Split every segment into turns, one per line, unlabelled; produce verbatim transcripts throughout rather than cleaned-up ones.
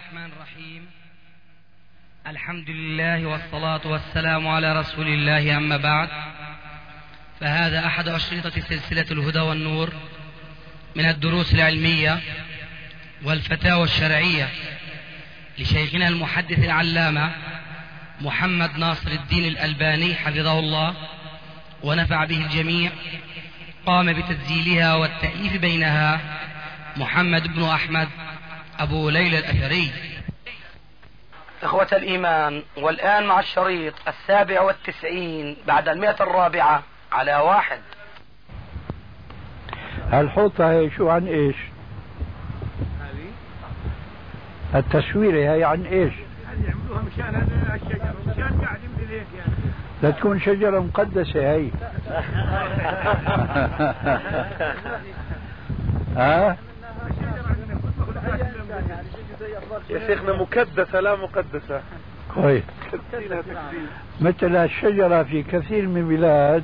الرحمن الرحيم. الحمد لله والصلاة والسلام على رسول الله، أما بعد، فهذا أحد أشرطة سلسلة الهدى والنور من الدروس العلمية والفتاوى الشرعية لشيخنا المحدث العلامة محمد ناصر الدين الألباني حفظه الله ونفع به الجميع. قام بتسجيلها والتأليف بينها محمد بن أحمد أبو ليلى الأثري. إخوة الإيمان، والآن مع الشريط السابع والتسعين بعد المئة الرابعة على واحد.
الحوطة هي شو عن إيش؟ التسويرة هي عن إيش؟
يعملوها مشان الشجر، مشان قاعد يملي هيك يعني.
لا تكون شجرة مقدسة هي. ها؟
يا شيخنا مكدسة لا مقدسة.
كويس. مثل الشجرة في كثير من البلاد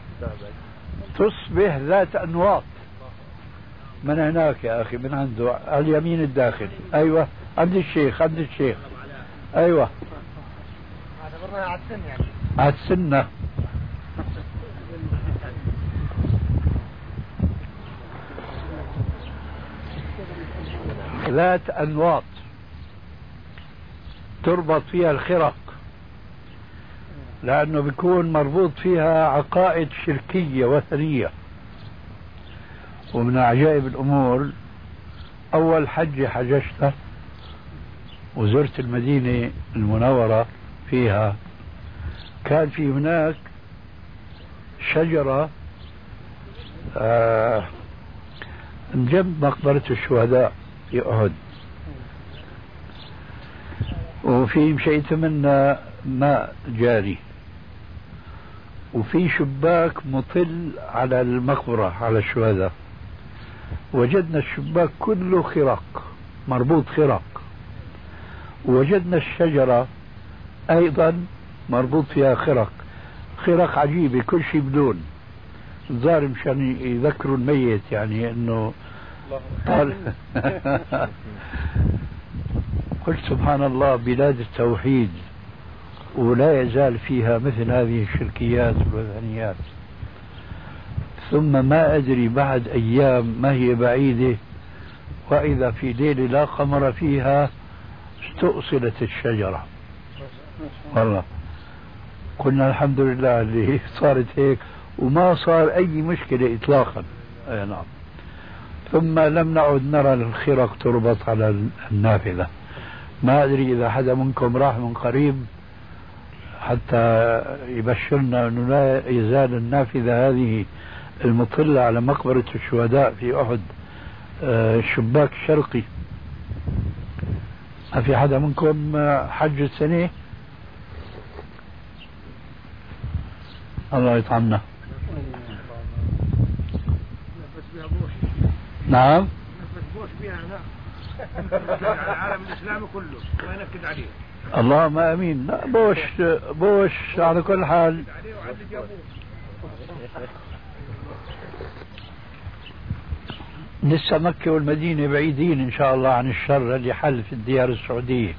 تصبح ذات أنواط. من هناك يا أخي، من عنده على اليمين الداخل. أيوة، عند الشيخ، عند الشيخ. أيوة.
اعتبرناها على السن يعني.
على السنة. ذات أنواط تربط فيها الخرق، لأنه بيكون مربوط فيها عقائد شركية وثنية. ومن عجائب الأمور، أول حج حججته وزرت المدينة المنورة فيها، كان في هناك شجرة آه جنب مقبرة الشهداء في أحد، وفي مشيت منها ماء جاري، وفي شباك مطل على المقبرة على الشهداء. وجدنا الشباك كله خرق، مربوط خرق. ووجدنا الشجرة أيضا مربوط فيها خرق، خرق عجيبة، كل شيء بدون الظاهر مشان يذكروا الميت، يعني انه قال. قلت سبحان الله، بلاد التوحيد ولا يزال فيها مثل هذه الشركيات والوثنيات. ثم ما أدري بعد أيام ما هي بعيدة، وإذا في ليلة لا قمر فيها استؤصلت الشجرة. والله قلنا الحمد لله اللي صارت هيك، وما صار أي مشكلة إطلاقا. أي نعم. ثم لم نعد نرى الخرق تربط على النافذة. ما أدري إذا حدا منكم راح من قريب حتى يبشرنا أنه لا يزال النافذة هذه المطلة على مقبرة الشهداء في أحد الشباك الشرقي. ما في حدا منكم حج السنة؟ الله يطعمنا. نعم.
العالم الإسلامي كله ما ينكد عليه.
اللهم امين. لا بوش بوش على كل حال. لسه مكة والمدينة بعيدين إن شاء الله عن الشر اللي حل في الديار السعودية،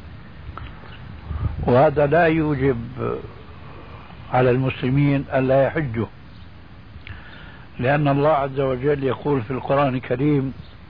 وهذا لا يوجب على المسلمين ألا يحجوا، لأن الله عز وجل يقول في القرآن الكريم: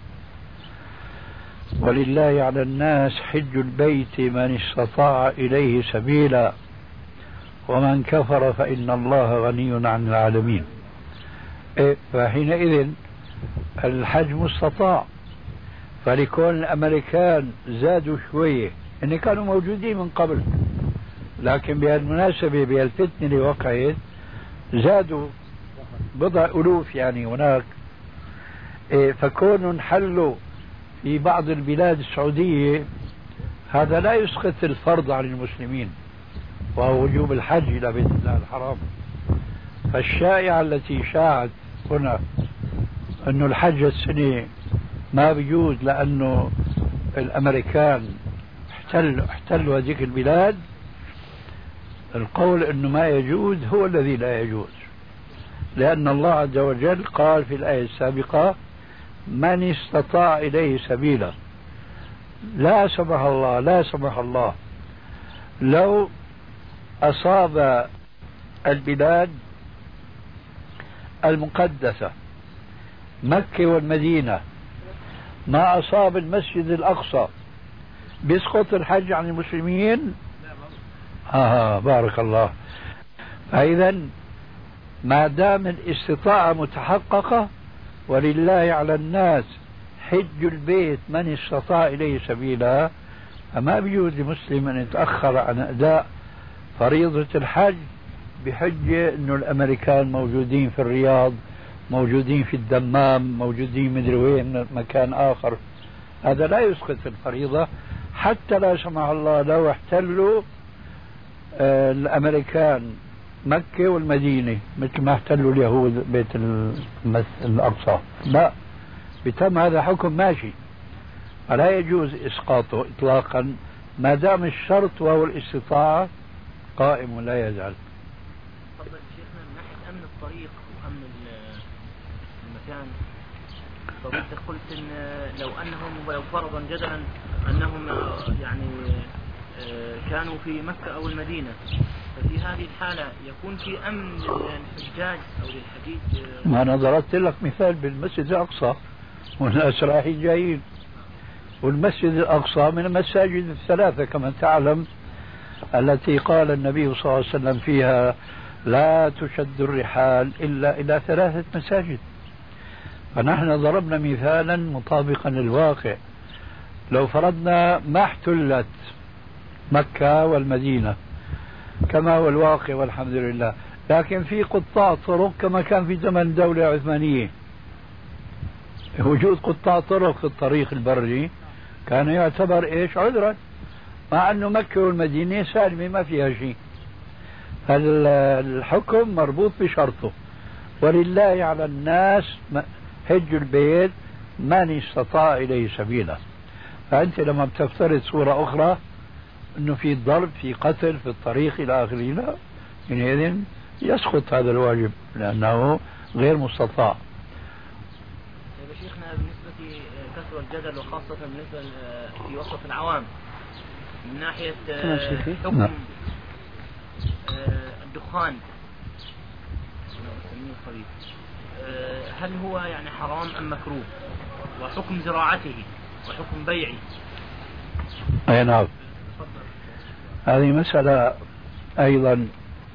ولله على الناس حج البيت من استطاع إليه سبيلا ومن كفر فإن الله غني عن العالمين. إيه، فحينئذ الحج مستطاع. فلكون الأمريكان زادوا شوية، إن كانوا موجودين من قبل، لكن بهالمناسبة بهالفتنة اللي وقعت زادوا بضع ألوف يعني هناك. إيه، فكونوا انحلوا في بعض البلاد السعودية، هذا لا يسقط الفرض عن المسلمين، وهو وجوب الحج إلى بيت الله الحرام. فالشائعة التي شاعت هنا أنه الحج السنة ما بيجوز لأنه الأمريكان احتلوا احتلوا هذيك البلاد، القول أنه ما يجوز هو الذي لا يجوز، لأن الله عز وجل قال في الآية السابقة: من استطاع إليه سبيلا. لا سمح الله لا سمح الله لو أصاب البلاد المقدسة مكة والمدينة ما أصاب المسجد الأقصى بيسقط الحج عن المسلمين؟ آه بارك الله. فإذا ما دام الاستطاعة متحققة ولله على الناس حج البيت من استطاع إليه سبيلا، فما بيجوز لمسلم أن يتأخر عن أداء فريضة الحج بحجة أنه الأمريكان موجودين في الرياض، موجودين في الدمام، موجودين مدري وين مكان آخر. هذا لا يسقط الفريضة، حتى لا سمح الله لو احتلوا آه الأمريكان مكة والمدينة مثل ما احتلوا اليهود بيت الأقصى، لا، بتم هذا حكم ماشي، فلا يجوز إسقاطه إطلاقا ما دام الشرط وهو الاستطاعة قائم ولا يزال.
تفضل شيخنا، من ناحية أمن الطريق وأمن المكان، فقلت قلت إن لو أنهم ولو فرضا جدلا أنهم يعني كانوا في مكة أو المدينة، ففي هذه الحالة يكون في أمن للحجاج أو للحديث.
ما أنا ضربت لك مثال بالمسجد الأقصى والناس رايحين جايين، والمسجد الأقصى من المساجد الثلاثة كما تعلم التي قال النبي صلى الله عليه وسلم فيها لا تشد الرحال إلا إلى ثلاثة مساجد. فنحن ضربنا مثالا مطابقا للواقع. لو فرضنا ما احتلت مكة والمدينة كما هو الواقع والحمد لله، لكن في قطاع طرق كما كان في زمن الدولة العثمانية، وجود قطاع طرق في الطريق البري كان يعتبر ايش؟ عذرا، مع انه مكة والمدينة سالمة ما فيها شيء. الحكم مربوط بشرطه، ولله على الناس حج البيت من استطاع اليه سبيلا. فانت لما بتفترض صورة اخرى انه في ضرب في قتل في الطريق الى اخره، لا، حينئذ يسقط هذا الواجب لانه غير مستطاع.
شيخنا بالنسبة كثر الجدل وخاصة بالنسبة في وسط العوام من ناحية حكم الدخان هل هو يعني حرام أم مكروه، وحكم زراعته وحكم بيعه؟
أي نعم، هذه مسألة أيضا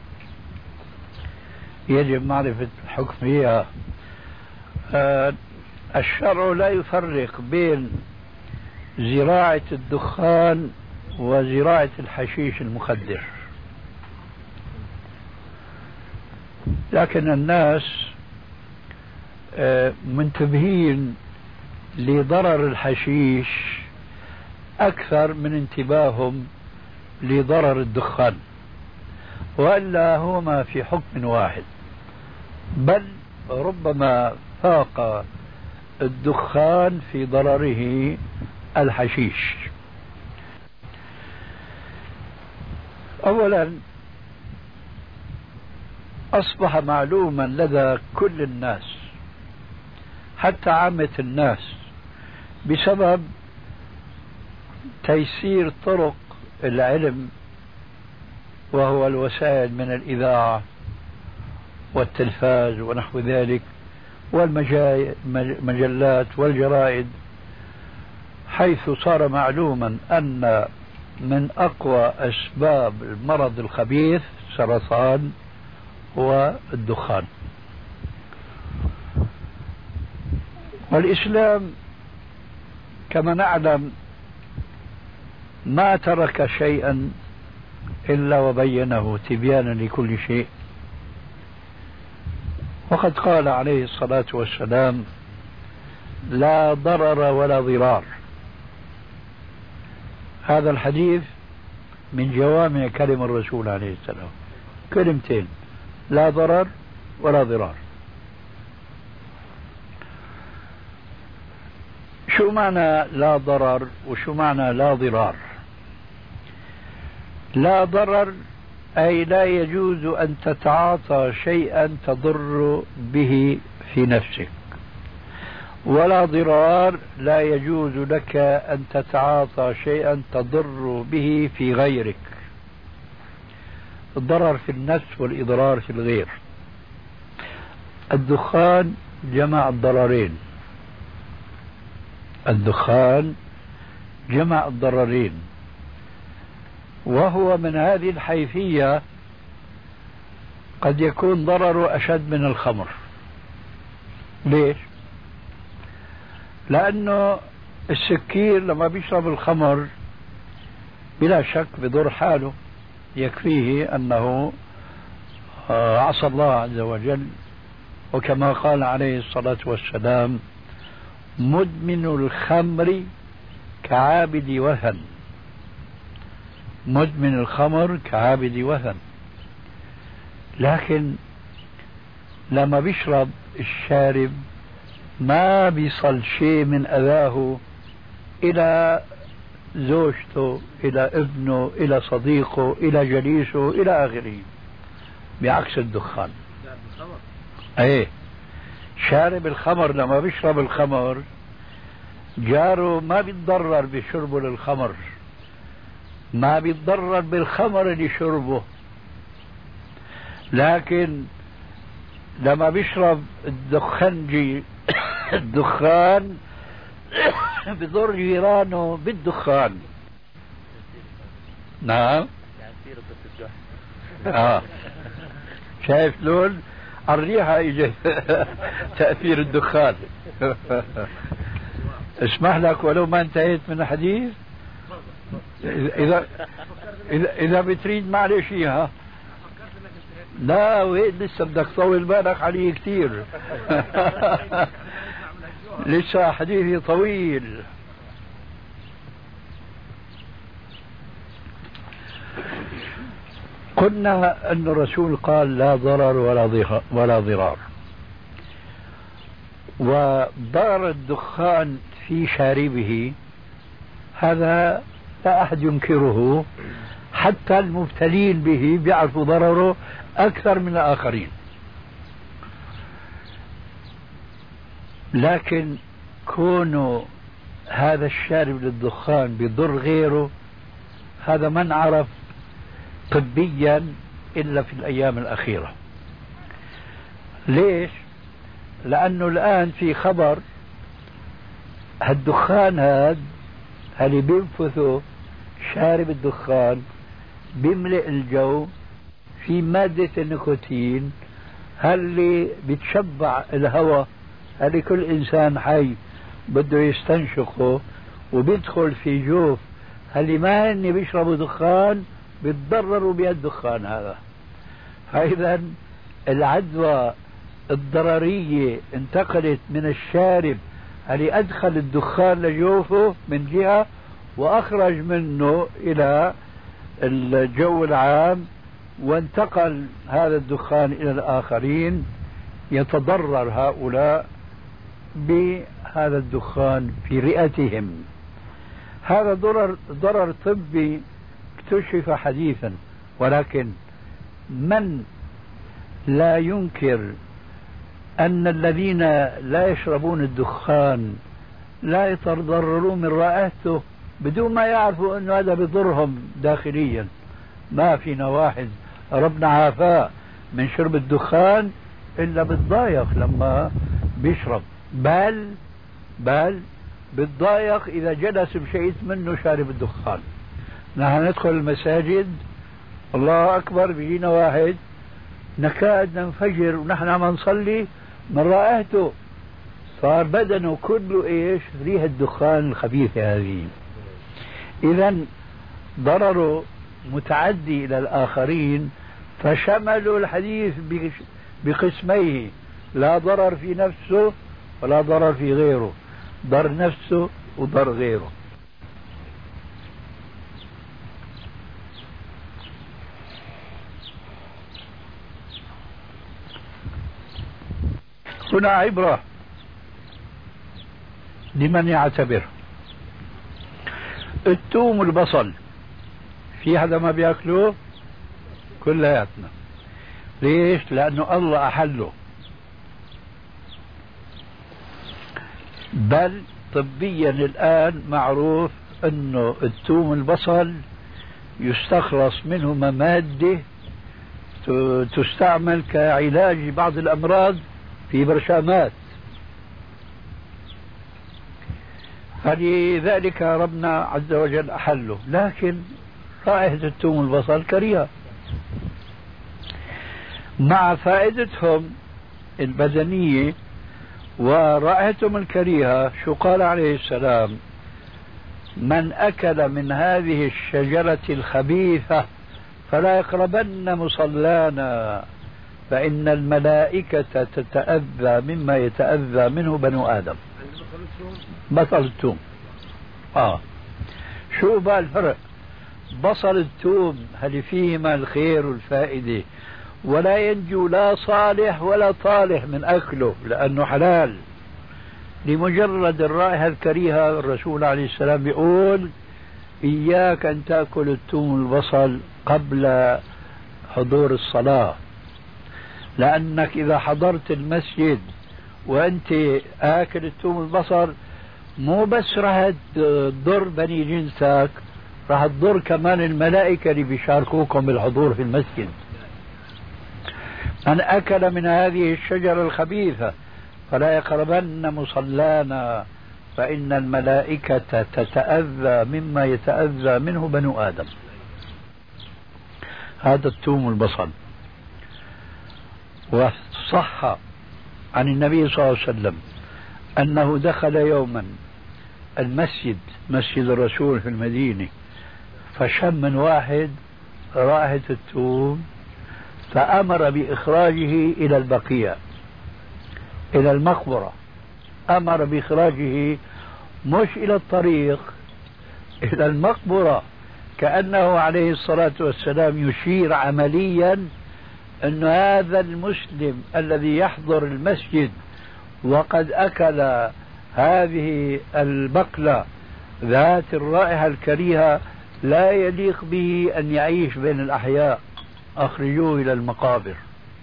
يجب معرفة الحكم فيها. آه الشرع لا يفرق بين زراعة الدخان وزراعة الحشيش المخدر، لكن الناس منتبهين لضرر الحشيش أكثر من انتباههم لضرر الدخان، وإلا هما في حكم واحد، بل ربما فاق الدخان في ضرره الحشيش. أولا أصبح معلوما لدى كل الناس حتى عامة الناس بسبب تيسير طرق العلم، وهو الوسائل من الإذاعة والتلفاز ونحو ذلك والمجلات والجرائد، حيث صار معلوما أن من أقوى أسباب المرض الخبيث سرطان والدخان. والإسلام كما نعلم ما ترك شيئا إلا وبينه تبيانا لكل شيء، وقد قال عليه الصلاة والسلام لا ضرر ولا ضرار. هذا الحديث من جوامع كلم الرسول عليه السلام، كلمتين، لا ضرر ولا ضرار. شو معنى لا ضرر وشو معنى لا ضرار؟ لا ضرر أي لا يجوز أن تتعاطى شيئا تضر به في نفسك، ولا ضرار، لا يجوز لك أن تتعاطى شيئا تضر به في غيرك. الضرر في النفس والإضرار في الغير. الدخان جمع الضررين، الدخان جمع الضررين، وهو من هذه الحيثية قد يكون ضرره أشد من الخمر. ليش؟ لأنه السكير لما بيشرب الخمر بلا شك بضر حاله، يكفيه أنه عصى الله عز وجل، وكما قال عليه الصلاة والسلام: مدمن الخمر كعابد وثن، مدمن الخمر كعابد وثن. لكن لما بيشرب الشارب ما بيصل شيء من أذاه إلى زوجته، إلى ابنه، إلى صديقه، إلى جليسه، إلى آخره، بعكس الدخان. ايه، شارب الخمر لما بيشرب الخمر جاره ما بيتضرر بشربه للخمر، ما بيتضرر بالخمر اللي شربه، لكن لما بيشرب الدخنجي الدخان بضر جيرانه بالدخان. نعم. اه شايف لون الريحة اجت تأثير الدخان. اسمح لك ولو ما انتهيت من الحديث، اذا اذا اذا بتريد معلش اياها. لا وين لسه بدك تطول بالك عليه كثير. لسه حديثي طويل. قلنا أن الرسول قال: لا ضرر ولا ولا ضرار. وضرر الدخان في شاربه هذا لا أحد ينكره، حتى المبتلين به بيعرفوا ضرره أكثر من الآخرين. لكن كونه هذا الشارب للدخان بيضر غيره، هذا ما انعرف طبيا إلا في الأيام الأخيرة. ليش؟ لأنه الآن في خبر هالدخان هذا اللي بينفثه شارب الدخان بيملئ الجو في مادة النيكوتين اللي بتشبع الهواء اللي كل إنسان حي بده يستنشقه، وبيدخل في جوف اللي ما هن بيشربوا دخان بيتضرروا بهالدخان هذا. فإذا العدوى الضررية انتقلت من الشارب اللي أدخل الدخان لجوفه من جهة، وأخرج منه إلى الجو العام، وانتقل هذا الدخان إلى الآخرين، يتضرر هؤلاء بهذا الدخان في رئتهم. هذا ضرر ضرر طبي اكتشف حديثا، ولكن من لا ينكر أن الذين لا يشربون الدخان لا يتضررون من رائحته بدون ما يعرفوا أن هذا بضرهم داخليا. ما فينا واحد ربنا عافاه من شرب الدخان إلا بتضايق لما بيشرب، بل بل بتضايق إذا جلس بشيء منه شارب الدخان. نحن ندخل المساجد الله أكبر بيجينا واحد نكاد ننفجر ونحن عم نصلي من رائحته، صار بدنه كله إيش؟ ريح الدخان الخبيثة هذه. إذا ضرره متعدي إلى الآخرين، فشملوا الحديث بقسميه: لا ضرر في نفسه ولا ضرر في غيره، ضر نفسه وضر غيره. هنا عبرة لمن يعتبر. الثوم والبصل في هذا ما بياكلوه كلياتنا. ليش؟ لأنه الله أحله. بل طبيا الآن معروف أنه الثوم البصل يستخلص منه مادة تستعمل كعلاج بعض الأمراض في برشامات، فلذلك ربنا عز وجل أحله. لكن رائحة الثوم البصل كريهة مع فائدتهم البدنية ورائحتهم الكريهة. شو قال عليه السلام؟ من أكل من هذه الشجرة الخبيثة فلا يقربن مصلانا فإن الملائكة تتأذى مما يتأذى منه بنو آدم. بصل الثوم. آه شو بقى الفرق؟ بصل الثوم هل فيهما الخير والفائدة، ولا ينجو لا صالح ولا طالح من أكله لأنه حلال. لمجرد الرائحة الكريهة الرسول عليه السلام بيقول إياك أن تأكل الثوم البصل قبل حضور الصلاة، لأنك إذا حضرت المسجد وأنت آكل الثوم البصل مو بس راح تضر بني جنسك، راح تضر كمان الملائكة اللي بيشاركوكم بالحضور في المسجد. من أكل من هذه الشجرة الخبيثة فلا يقربن مصلانا فإن الملائكة تتأذى مما يتأذى منه بنو آدم. هذا الثوم البصل. وصح عن النبي صلى الله عليه وسلم أنه دخل يوما المسجد، مسجد الرسول في المدينة، فشم من واحد رائحة الثوم فأمر بإخراجه إلى البقيع، إلى المقبرة. أمر بإخراجه مش إلى الطريق، إلى المقبرة، كأنه عليه الصلاة والسلام يشير عمليا أن هذا المسلم الذي يحضر المسجد وقد أكل هذه البقلة ذات الرائحة الكريهة لا يليق به أن يعيش بين الأحياء، أخرجوه إلى المقابر.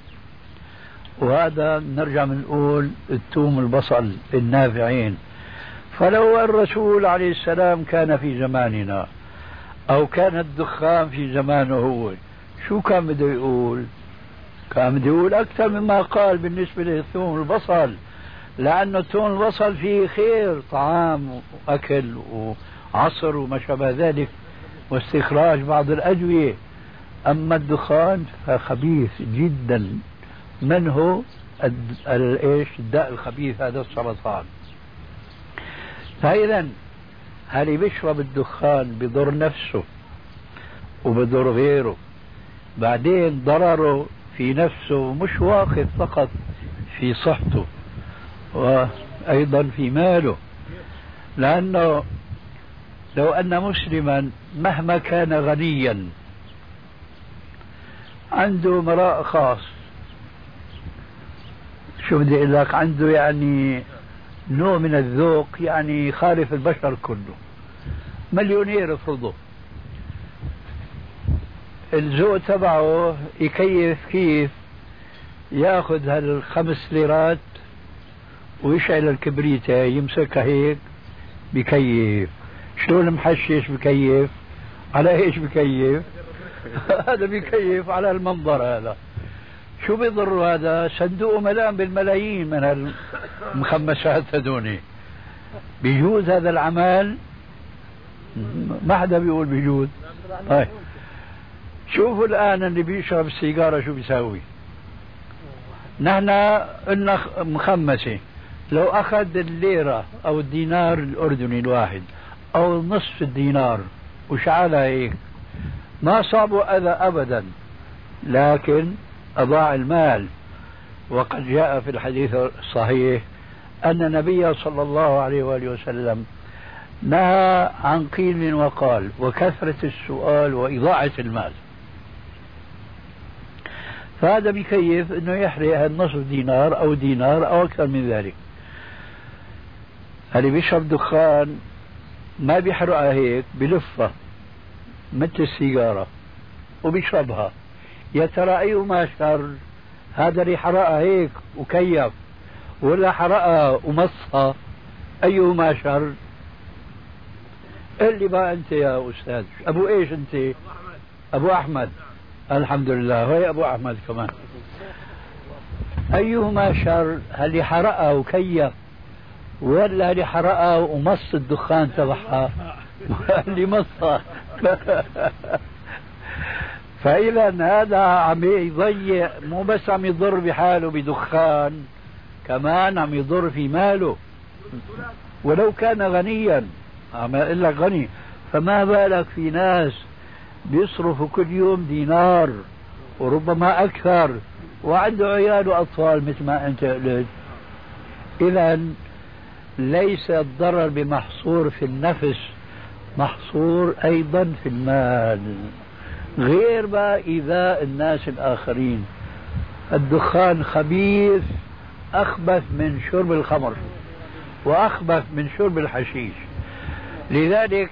وهذا نرجع نقول الثوم البصل النافعين. فلو الرسول عليه السلام كان في زماننا أو كان الدخان في زمانه هو، شو كان بده يقول؟ كان بده يقول أكثر مما قال بالنسبة للثوم البصل، لأنه الثوم البصل فيه خير، طعام وأكل وعصر وما شابه ذلك واستخراج بعض الأدوية. أما الدخان فخبيث جدا، منه ايش الداء الخبيث هذا السرطان. فإذا هل بيشرب الدخان بضر نفسه وبضر غيره، بعدين ضرره في نفسه مش واقف فقط في صحته وأيضا في ماله. لأنه لو أن مسلما مهما كان غنيا عنده مراء خاص، شو بدي أقول لك، عنده يعني نوع من الذوق يعني خالف البشر كله، مليونير افرضه، الذوق تبعه يكيف كيف ياخذ هالخمس ليرات ويشعل الكبريتة يمسكها هيك بكيف. شلون محشش بكيف؟ على ايش بكيف؟ هذا بكيف على المنظر. هذا شو بيضر؟ هذا صندوق ملان بالملايين من المخمسات هذوني. بيجوز هذا العمل؟ ما حدا بيقول بيجوز. طيب شوفوا الآن اللي بيشرب السيجارة شو بيساوي. نحن قلنا مخمسة، لو أخذ الليرة أو الدينار الأردني الواحد أو نصف الدينار وشعلها هيك ما صابوا أذى أبدا، لكن أضاع المال. وقد جاء في الحديث الصحيح أن النبي صلى الله عليه وآله وسلم نهى عن قيل وقال وكثرة السؤال وإضاعة المال. فهذا بكيف أنه يحرق النصف دينار أو دينار أو أكثر من ذلك. اللي بيشرب دخان ما بيحرقها هيك، بلفها مثل السيجارة وبيشربها. يا ترى أيهما شر؟ هذا اللي حرقها هيك وكيف، ولا حرقها ومصها أيهما شر؟ قل لي بقى أنت يا أستاذ، أبو إيش أنت؟ أبو أحمد. الحمد لله، وهي أبو أحمد كمان. أيهما شر؟ هل حرقها وكيف، ولا اللي حرقها ومص الدخان تبعها؟ اللي مصها. فإذا هذا عم يضيع، مو بس عم يضر بحاله بدخان، كمان عم يضر في ماله، ولو كان غنيا. عم يقول لك غني، فما بالك في ناس بيصرفوا كل يوم دينار وربما أكثر، وعنده عيال وأطفال مثل ما أنت قلت. إذا ليس الضرر بمحصور في النفس، محصور أيضا في المال، غير ما إيذاء الناس الآخرين. الدخان خبيث، أخبث من شرب الخمر وأخبث من شرب الحشيش. لذلك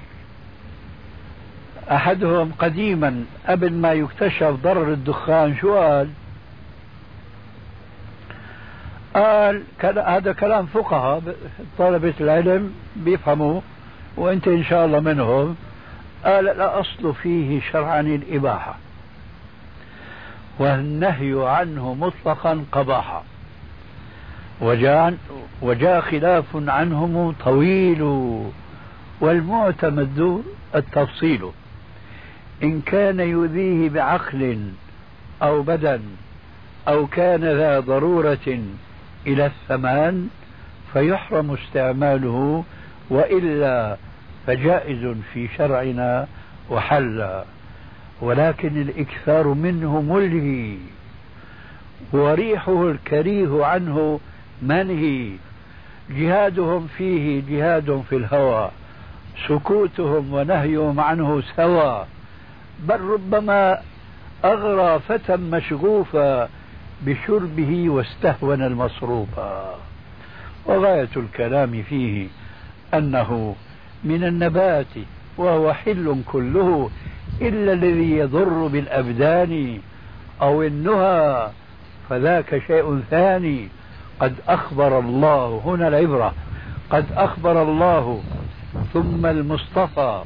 أحدهم قديما قبل ما يكتشف ضرر الدخان شو قال؟ قال هذا كلام فقهاء طلبة العلم بيفهموا، وأنت إن شاء الله منهم. قال لا أصل فيه شرعا الإباحة، والنهي عنه مطلقا قباحة، وجاء وجاء خلاف عنهم طويل، والمعتمد التفصيل. إن كان يؤذيه بعقل أو بدن أو كان ذا ضرورة إلى الثمان فيحرم استعماله، وإلا فجائز في شرعنا وحل. ولكن الإكثار منه ملهي، وريحه الكريه عنه منهي. جهادهم فيه جهاد في الهوى، سكوتهم ونهيهم عنه سوى، بل ربما أغرى فتى مشغوفا بشربه واستهون المصروفا. وغاية الكلام فيه أنه من النبات وهو حل كله إلا الذي يضر بالأبدان أو النهى، فذاك شيء ثاني. قد أخبر الله، هنا العبرة، قد أخبر الله ثم المصطفى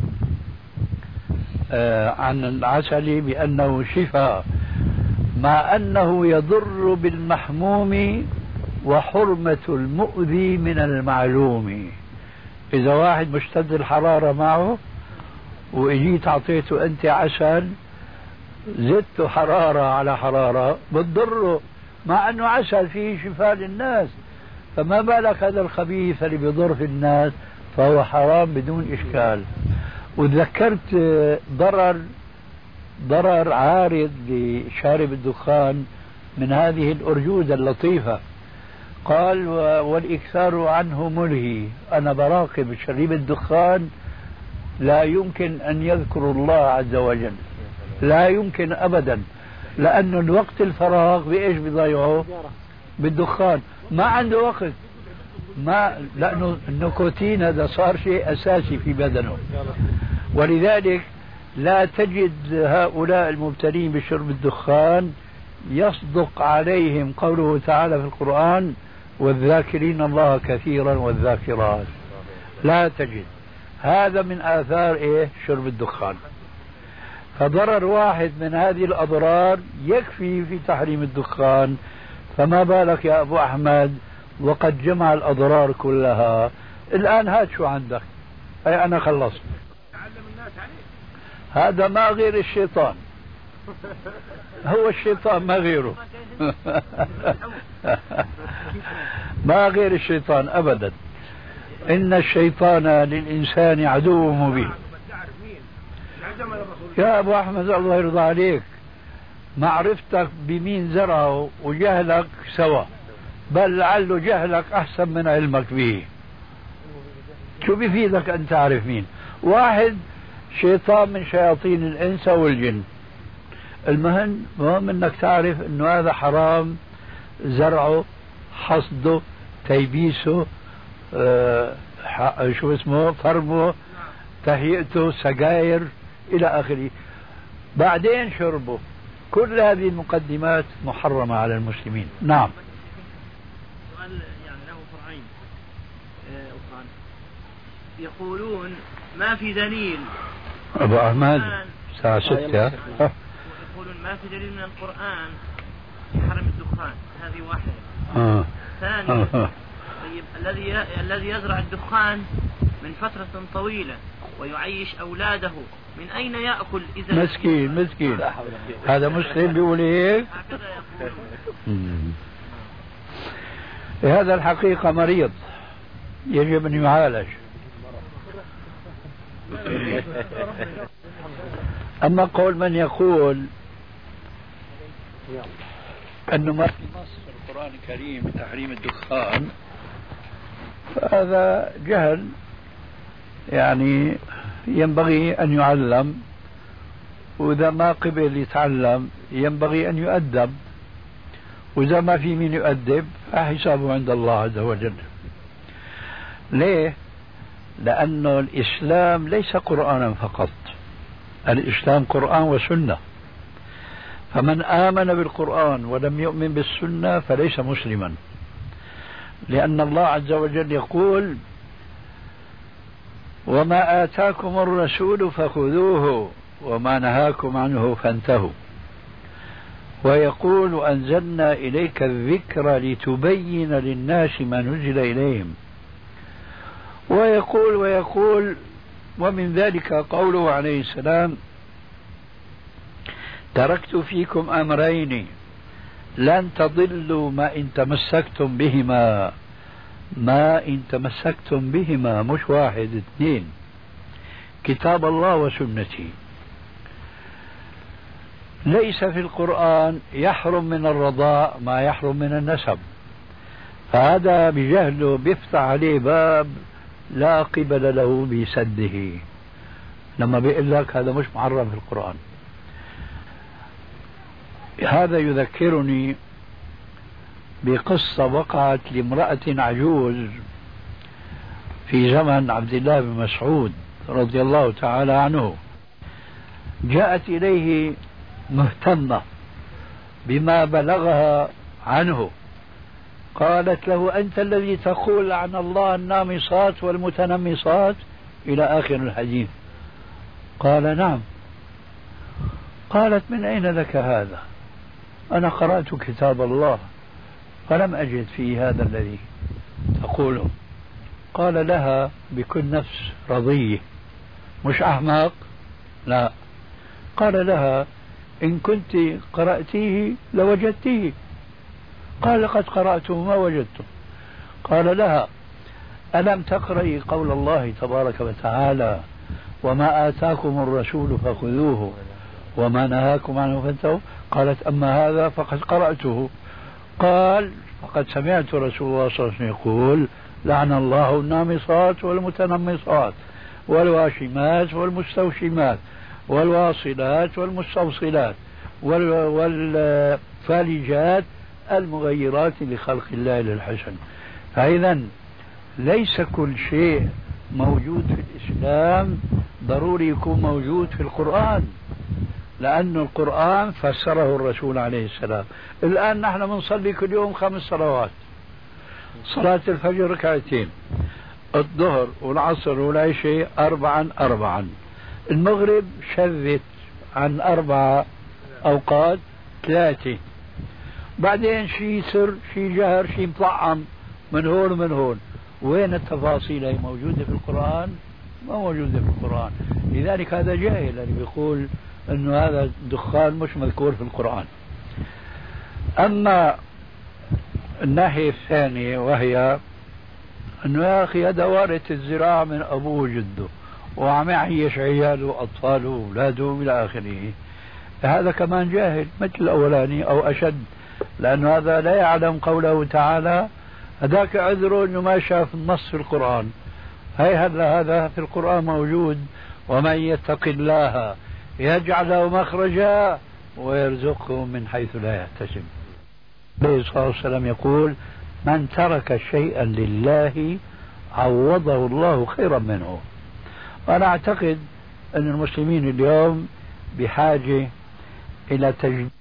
آه عن العسل بأنه شفاء، مع أنه يضر بالمحموم وحرمة المؤذي من المعلوم. إذا واحد مشتد الحرارة معه وإجيت أعطيته أنت عسل، زدت حرارة على حرارة، بتضره، مع أنه عسل فيه شفاء للناس. فما بالك هذا الخبيث اللي بيضر في الناس، فهو حرام بدون إشكال. وتذكرت ضرر ضرر عارض لشارب الدخان من هذه الأرجوزة اللطيفة. قال والإكثار عنه ملهي. أنا براقب شريب الدخان لا يمكن أن يذكر الله عز وجل، لا يمكن أبدا، لأنه الوقت الفراغ بإيش بيضيعه؟ بالدخان. ما عنده وقت، ما لأنه النيكوتين هذا صار شيء أساسي في بدنه. ولذلك لا تجد هؤلاء المبتلين بشرب الدخان يصدق عليهم قوله تعالى في القرآن والذاكرين الله كثيرا والذاكرات. لا تجد. هذا من آثار إيه؟ شرب الدخان. فضرر واحد من هذه الأضرار يكفي في تحريم الدخان، فما بالك يا أبو أحمد وقد جمع الأضرار كلها. الآن هات شو عندك. أي أنا خلصت. هذا ما غير الشيطان، هو الشيطان ما غيره. ما غير الشيطان أبدا. إن الشيطان للإنسان عدو مبين. يا أبو أحمد الله يرضى عليك، معرفتك بمين زرعه وجهلك سوا، بل لعله جهلك أحسن من علمك به. شو بيفيدك أن تعرف مين؟ واحد شيطان من شياطين الإنس والجن. المهم مهم أنك تعرف أنه هذا حرام، زرعه، حصده، تيبيسه، آه شو اسمه، فرمه، تهيئته، سجاير إلى آخره، بعدين شربه. كل هذه المقدمات محرمة على المسلمين. نعم.
سؤال يعني له فرعين. يقولون ما في دليل.
أبو أحمد الساعة ستة.
يقولون ما في دليل من القرآن يحرم الدخان. هذه واحدة.
آه.
ثانيا آه. طيب الذي الذي يزرع الدخان من فترة طويلة ويعيش أولاده من أين يأكل إذا
مسكين مسكين هذا مسلم بيقول هيك.
هكذا يقولون.
هذا الحقيقة مريض يجب أن يعالج. أما قول من يقول أنه ما في نص في القرآن الكريم بتحريم الدخان فهذا جهل يعني ينبغي أن يعلم، وإذا ما قبل يتعلم ينبغي أن يؤدب، وإذا ما في من يؤدب فحسابه عند الله عز وجل. ليه؟ لأنه الإسلام ليس قرآنا فقط، الإسلام قرآن وسنة، فمن آمن بالقرآن ولم يؤمن بالسنة فليس مسلما، لأن الله عز وجل يقول وما آتاكم الرسول فخذوه وما نهاكم عنه فانتهوا، ويقول أنزلنا إليك الذكر لتبين للناس ما نزل إليهم، ويقول ويقول ومن ذلك قوله عليه السلام تركت فيكم أمرين لن تضلوا ما إن تمسكتم بهما، ما إن تمسكتم بهما مش واحد اثنين، كتاب الله وسنتي. ليس في القرآن يحرم من الرضاع ما يحرم من النسب، فهذا بجهله بيفتح عليه باب لا قبل له بسده لما بيقول لك هذا مش محرم في القرآن. هذا يذكرني بقصة وقعت لامرأة عجوز في زمن عبد الله بن مسعود رضي الله تعالى عنه. جاءت إليه مهتمة بما بلغها عنه، قالت له أنت الذي تقول عن الله النامصات والمتنمصات إلى آخر الحديث. قال نعم. قالت من أين لك هذا؟ أنا قرأت كتاب الله فلم أجد فيه هذا الذي تقوله. قال لها بكل نفس رضيه مش أحمق، لا، قال لها إن كنت قرأتيه لوجدتيه. قال لقد قرأته ما وجدته. قال لها ألم تقرأي قول الله تبارك وتعالى وما آتاكم الرسول فخذوه وما نهاكم عنه فانتهوا؟ قالت أما هذا فقد قرأته. قال فقد سمعت رسول الله صلى الله عليه وسلم يقول لعن الله النامصات والمتنمصات والواشمات والمستوشمات والواصلات والمستوصلات والفالجات المغيرات لخلق الله للحسن. فإذا ليس كل شيء موجود في الإسلام ضروري يكون موجود في القرآن، لأن القرآن فسره الرسول عليه السلام. الآن نحن بنصلي كل يوم خمس صلوات، صلاة الفجر ركعتين، الظهر والعصر والعشاء أربعا أربعا، المغرب شذت عن أربع أوقات ثلاثة، بعدين شي سر شي جهر شي مطعم من هون ومن هون. وين التفاصيل هي موجودة في القرآن؟ ما موجودة في القرآن. لذلك هذا جاهل اللي بيقول أنه هذا الدخان مش مذكور في القرآن. أما الناحية الثانية وهي أنه يا أخي هذا وارث الزراعة من أبوه وجده وعم يعيش عياله وأطفاله وأولاده إلى آخره، هذا كمان جاهل مثل الأولاني أو أشد، لأنه هذا لا يعلم قوله تعالى هذاك عذره أنه ما شاف النص في القرآن. هي هذا هذا في القرآن موجود ومن يتق الله يجعل له مخرجا ويرزقه من حيث لا يحتسب. النبي صلى الله عليه وسلم يقول من ترك شيئا لله عوضه الله خيرا منه. وأنا أعتقد أن المسلمين اليوم بحاجة إلى تجديد